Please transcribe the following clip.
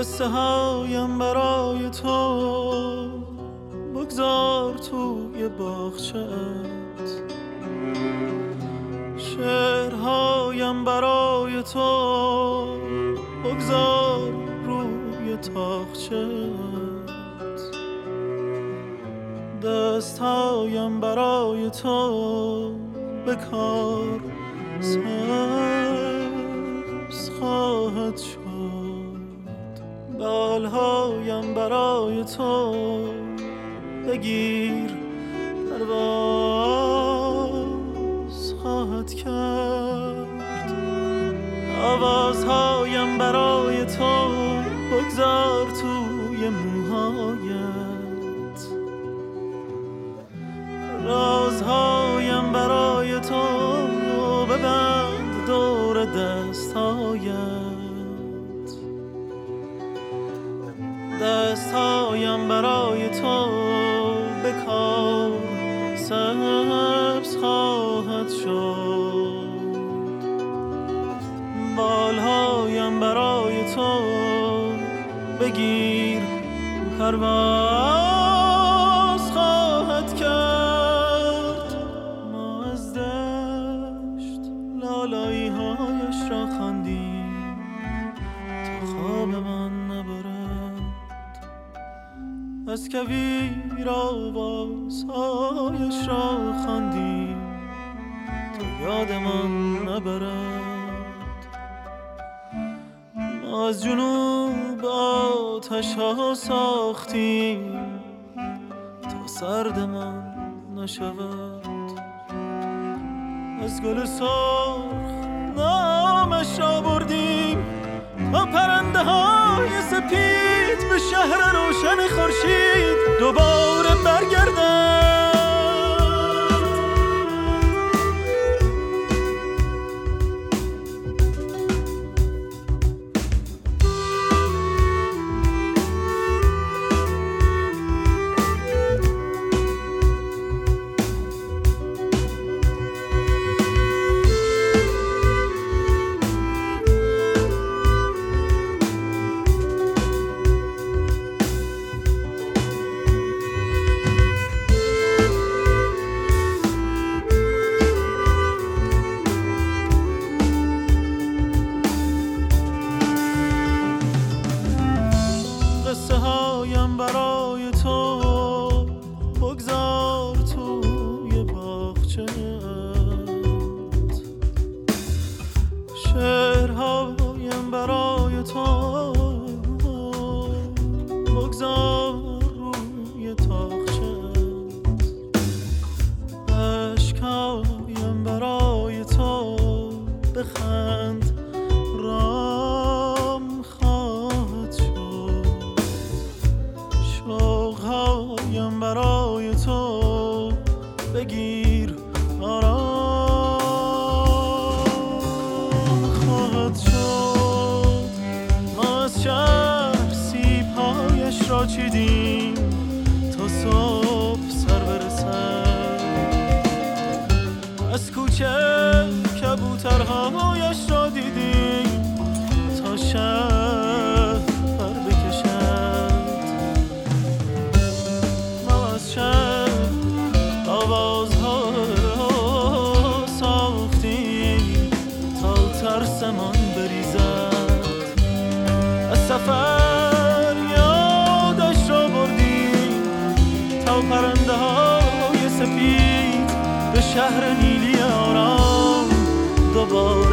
قصه هایم برای تو بگذار توی باغچه‌ات، شعرهایم برای تو بگذار روی تاقچه‌ات، دستهایم برای تو به کار سبز خواهد شد، بالهایم برای تو بگیر پرواز خواهد کرد، آوازهایم برای تو بگذار توی موهایت، رازهایم برای تو ببند دور دستهایت، دستهایم برای تو به کار سبز خواهد شد، بالهایم برای تو بگیر پرواز خواهد کرد. ما از دشت لالایی هایش را خواندیم تا خواب من نبرد، از کویر آوازهایش را خواندیم تا یادمان نبرد، ما از جنوب آتش ها ساختیم تا سردمان نشود، از گل سرخ نامش را بردیم تا پرنده های سپید به شهر روشن خورشید دوباره برگردند. برای تو بگذار توی باغچه‌ات، شعرهایم برای تو بگذار روی تاقچه‌ات، اشکهایم برای تو بخند رام خواهد شد، شوقهایم برای تو بگیر آرام خواهد شد، ما از شهر سیب‌هایش را چیدیم تا صبح سر برسد، از کوچه کبوترهایش را دیدیم تا شب پر بکشد، ما از شب آوازها را ساختیم تا ترسمان بریزد، از سفر یادش را بردیم تا پرنده های سپید به شهر نیلی آرام دوباره